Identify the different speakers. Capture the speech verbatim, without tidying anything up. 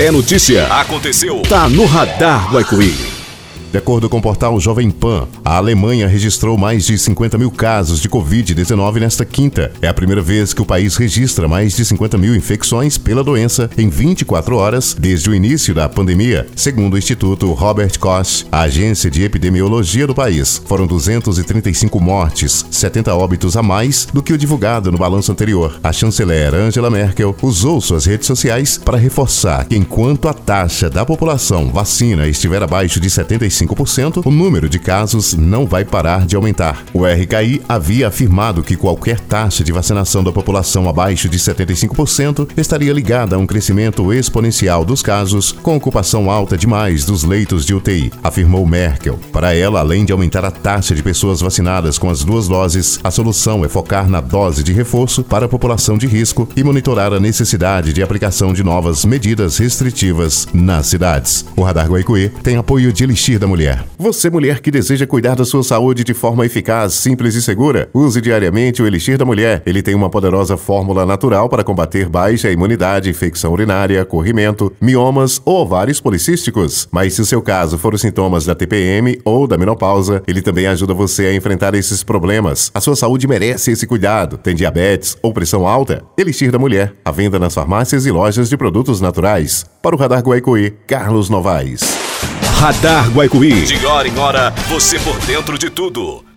Speaker 1: É notícia.
Speaker 2: Aconteceu.
Speaker 1: Tá no Radar Guaicuí.
Speaker 3: De acordo com o portal Jovem Pan, a Alemanha registrou mais de cinquenta mil casos de covid dezenove nesta quinta. É a primeira vez que o país registra mais de cinquenta mil infecções pela doença em vinte e quatro horas desde o início da pandemia, segundo o Instituto Robert Koch, a agência de epidemiologia do país. Foram duzentas e trinta e cinco mortes, setenta óbitos a mais do que o divulgado no balanço anterior. A chanceler Angela Merkel usou suas redes sociais para reforçar que enquanto a taxa da população vacina estiver abaixo de setenta e cinco por cento, o número de casos não vai parar de aumentar. O R K I havia afirmado que qualquer taxa de vacinação da população abaixo de setenta e cinco por cento estaria ligada a um crescimento exponencial dos casos, com ocupação alta demais dos leitos de U T I, afirmou Merkel. Para ela, além de aumentar a taxa de pessoas vacinadas com as duas doses, a solução é focar na dose de reforço para a população de risco e monitorar a necessidade de aplicação de novas medidas restritivas nas cidades. O Radar Guaicuí tem apoio de Elixir da Mulher. Você, mulher que deseja cuidar da sua saúde de forma eficaz, simples e segura, use diariamente o Elixir da Mulher. Ele tem uma poderosa fórmula natural para combater baixa imunidade, infecção urinária, corrimento, miomas ou ovários policísticos. Mas se o seu caso for os sintomas da T P M ou da menopausa, ele também ajuda você a enfrentar esses problemas. A sua saúde merece esse cuidado. Tem diabetes ou pressão alta? Elixir da Mulher, à venda nas farmácias e lojas de produtos naturais. Para o Radar Guaicuí, Carlos Novaes.
Speaker 1: Radar Guaicuí.
Speaker 2: De hora em hora, você por dentro de tudo.